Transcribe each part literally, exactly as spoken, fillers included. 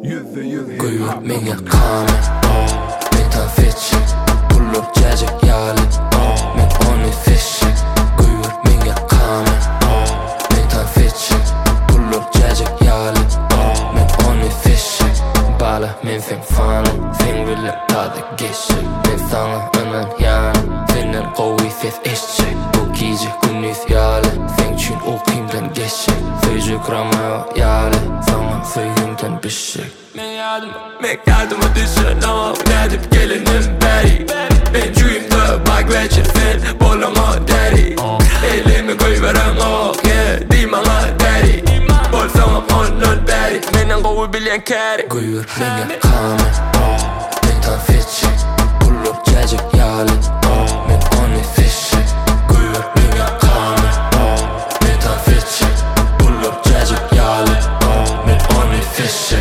Guyur menga qame Men tar fetche Pull up jajak yale Men oni fische Guyur menga qame Men tar fetche Pull up jajak yale Men oni fische Bala men feng fana Feng ville tada gische Men thanga önan yana Finnen qowi feth ische Bu gece günnüz yale Feng çün okimden gische Feyce krama yale Thanga feyhimden bişche Men yardım, men yardıma düşen ama Nedip gelinim beri Ben cüyümde bak veçir fen Bolama deri Elimi koyveren o yeah Di bana deri Bol sana onun beri Menen kovu bilen keri Guyur menga qame Men tar fetche Pull up jajak yale Men oni fische Guyur menga qame Men tar fetche Pull up jajak yale Men oni fische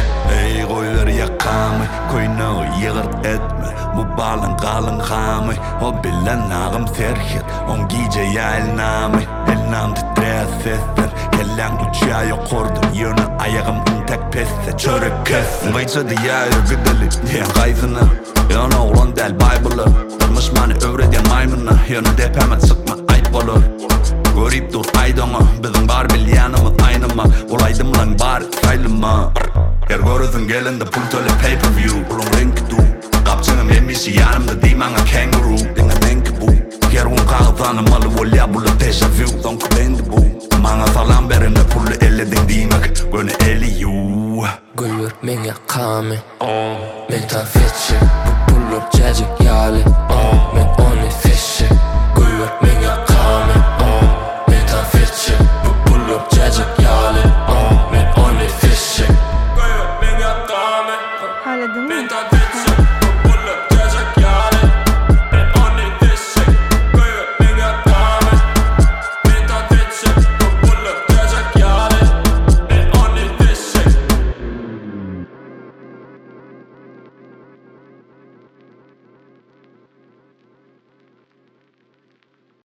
Qame koynağı yığırt etme Bu balın qalın qame O bilen nağım terhir On gece ya elname Elnam titreyat sesler Kellen uçağa yokurdu Yönü ayağım tek pesse Çörek kessin Gıysa diya ürgüdeli Diyen qaysına Yönü oğlan del Bible'ı Durmuş mani övreden maymuna Yönü dep hemen sıkma ayıp olur Görüp dur aydana Bizim bar bilyanımız aynıma Olaydım lan bar saylıma Her görüzün gelinde pul töle pay-per-view Bulun renki du Kapçınım emisi yanımda değil bana kangaroo Dine menki bu Her un kağıtanım alı volya bula deja vu Donku bendi bu Bana salam verine pullu elledin dimek Gönü eli yu Guyur menga qame Men tar fetche Pull up jajak yale Men oni fische Guyur menga qame Men tar fetche Pull up jajak yale Men oni fische Hala değil mi?